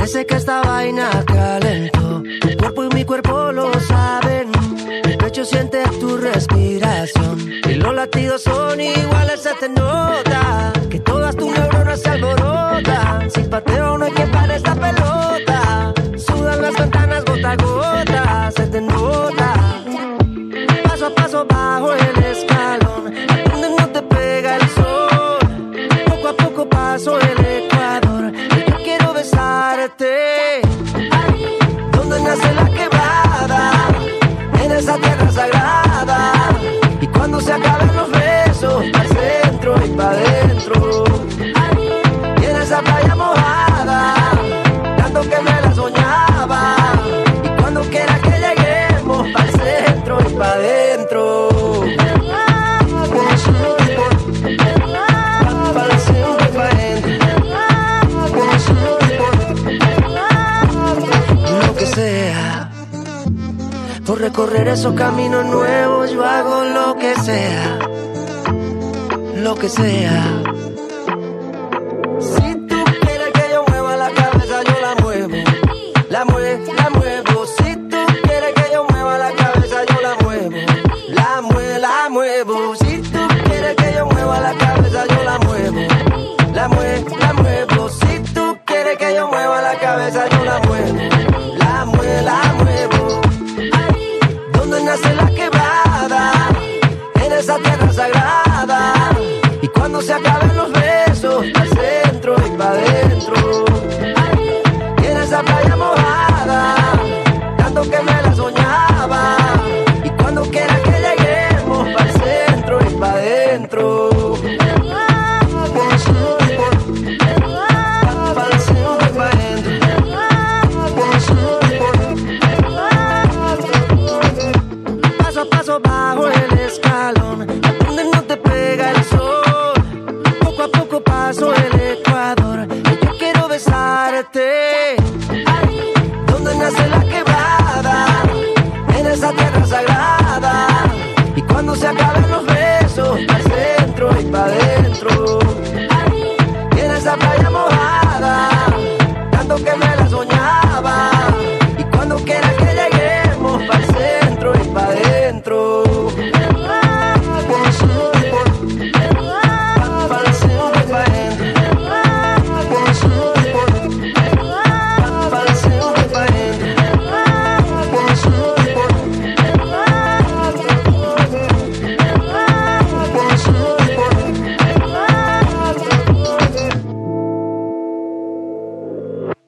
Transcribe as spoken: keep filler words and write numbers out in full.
Parece que esta vaina calentó. Tu cuerpo y mi cuerpo lo saben. Mi pecho siente tu respiración. Y los latidos son iguales, se te nota. Que todas tus neuronas se alborotan. Sin pateo no hay que parar esta pelota. Sudan las ventanas gota a gota. Se te nota. Paso a paso bajo el escalón. A donde no te pega el sol. Poco a poco paso el ecuador. Y yo quiero besarte. Donde nace la quebrada. En esa tierra sagrada. Y cuando se acaben los besos, al centro y pa' dentro. Y en esa playa mojada, tanto que me la soñaba. Y cuando quiera que lleguemos, al centro y pa' dentro. Lo que sea, por recorrer esos caminos nuevos, yo hago lo que sea, lo que sea.